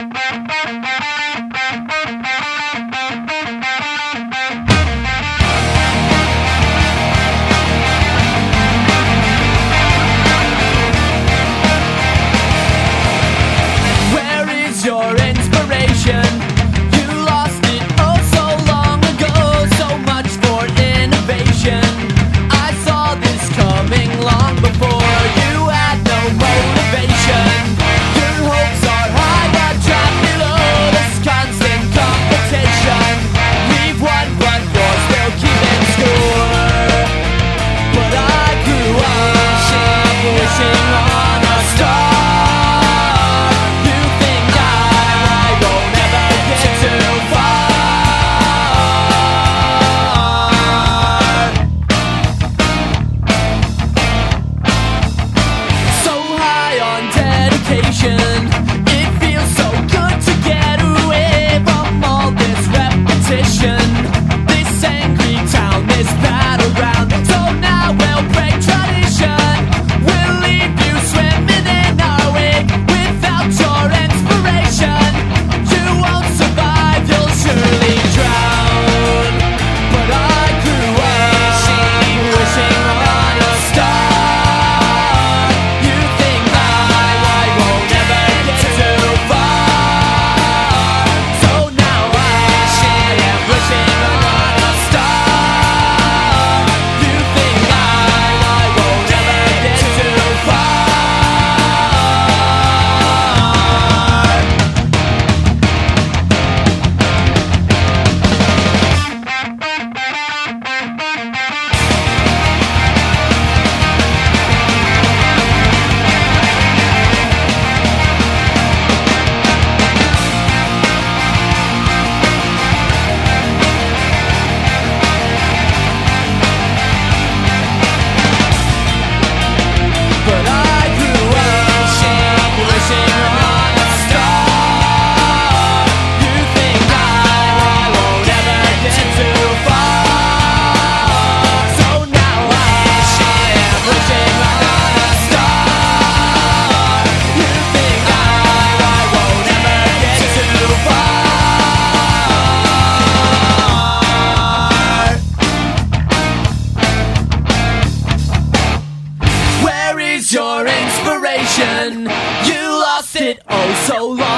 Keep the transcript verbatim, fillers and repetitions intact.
Your inspiration, you lost it oh so long ago. So much for innovation. I saw this coming long before. You had no motivation. Your hopes are high but dropped below. This constant competition. We've won but you're still keeping score. But I grew up wishing on a star. It feels so good to get away from all this repetition. This angry town, this battleground. So now we'll break tradition. We'll leave you swimming in our wake. Without your inspiration, you won't survive, you'll surely drown. But I grew up wishing on a star. Your inspiration, you lost it oh so long